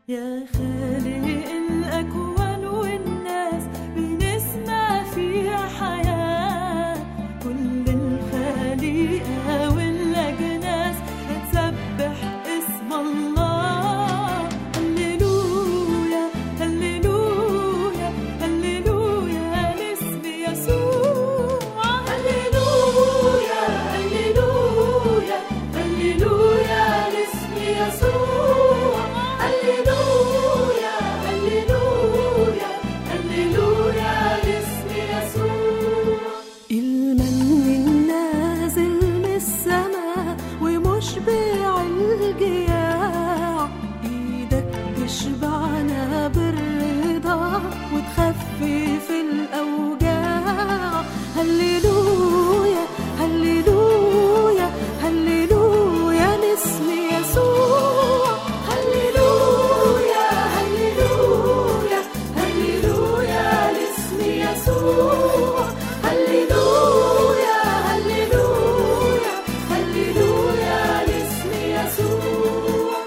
يا خالق الأكوان والناس بنسمع فيها حياة، كل الخليقة والأجناس بتسبح اسم الله. هللويا هللويا هللويا لاسم يسوع. هللويا هللويا هللويا لاسم يسوع. هللويا هللويا هللويا لاسم يسوع. المن النازل من السماء ومشبع الجياع، ايدك تشبعنا بالرضا وتخفف الاوجاع. هللويا هللويا هللويا لاسم يسوع. هللويا هللويا هللويا لاسم يسوع. هللويا هللويا هللويا لاسم يسوع.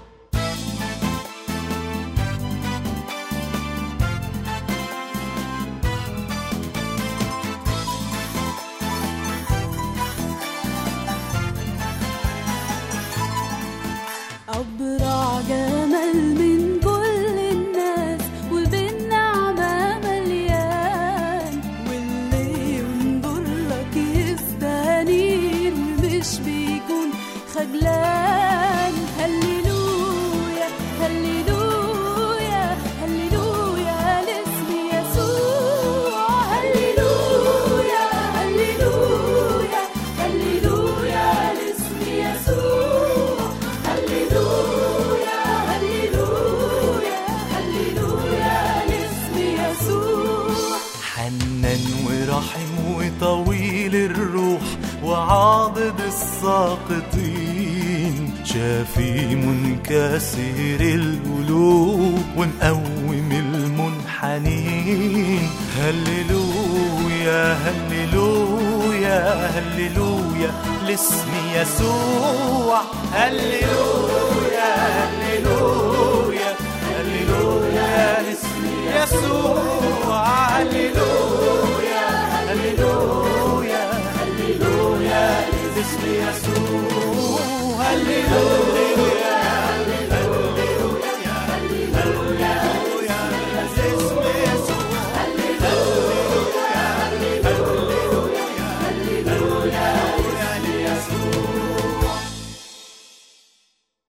أبرع جمال من كل الناس وبالنعمة مليان، واللي ينظر لك يستنير مش بيكون خجلان. هللويا هللويا هللويا لاسم يسوع. هللويا هللويا هللويا لاسم يسوع. هللويا هللويا هللويا لاسم يسوع. حنان ورحيم وطويل الروح وعاضد الساقطين، شافي منكسر القلوب ومقوم المنحنين. هللويا هللويا هللويا لاسم يسوع. هللويا